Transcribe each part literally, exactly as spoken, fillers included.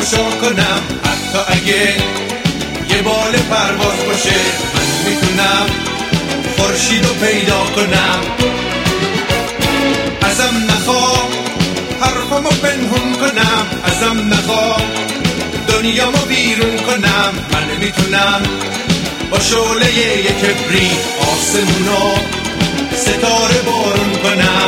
تماشا کنم، حتی اگه یه بال پرواز باشه. من میتونم خورشید رو پیدا کنم. ازم نخواه حرفمو پنهون کنم، ازم نخواه دنیامو بیرون کنم. من میتونم با شعله یک کبریت آسمونو ستاره بارون کنم.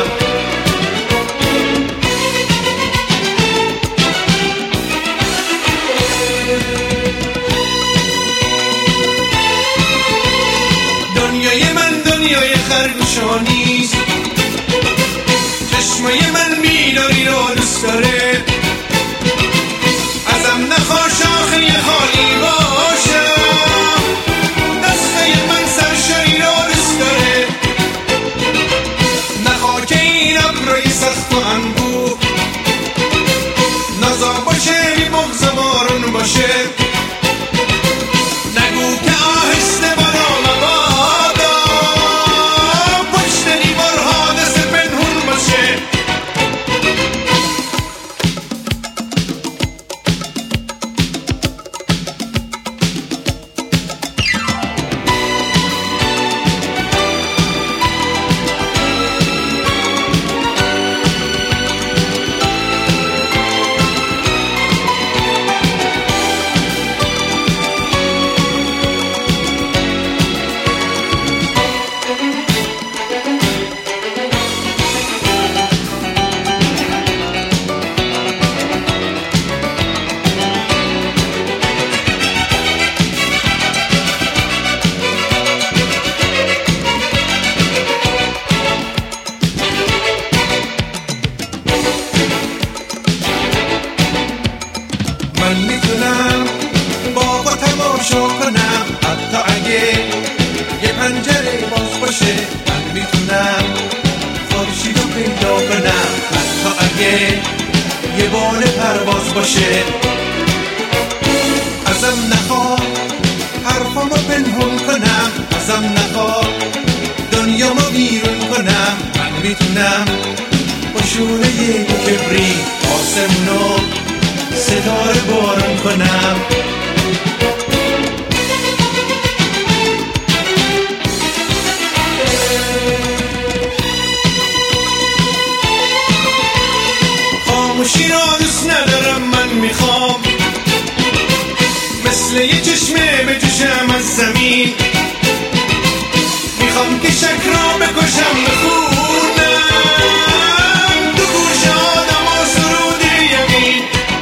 دنیای من دنیای خرگوشا نیست، چشمای من بیداری رو دوست داره. ازم نخواه شاخه خالی باشم، دسته من سرشاری رو دوست داره. نخواه که این ابرای سخت و انبوه نازا باشه، بی بغض و بارون باشه. نگو که آهسته بالا مبادا پشت دیوارها دست پنهون باشه. من میتونم باغ و تماشا کنم، حتی اگه یه پنجره باز باشه. من میتونم خورشید رو پیدا کنم، حتی اگه یه بال پرواز باشه. ازم نخواه حرفامو پنهون کنم، ازم نخواه دنیامو بیرون کنم. من میتونم با شعله یک کبریت آسمونو ستاره بارون کنم. خاموشی را دوست ندارم، من میخوام مثل یه چشمه بجوشم از زمین. میخوام که شک را بکشم بخونم تو گوش آدم و سرود یمین.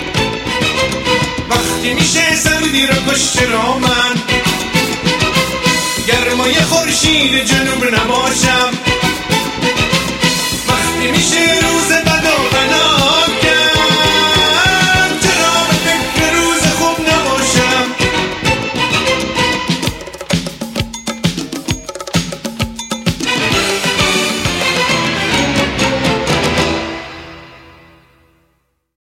وقتی میشه سردی را کشته را من، گرمای خورشید جنوب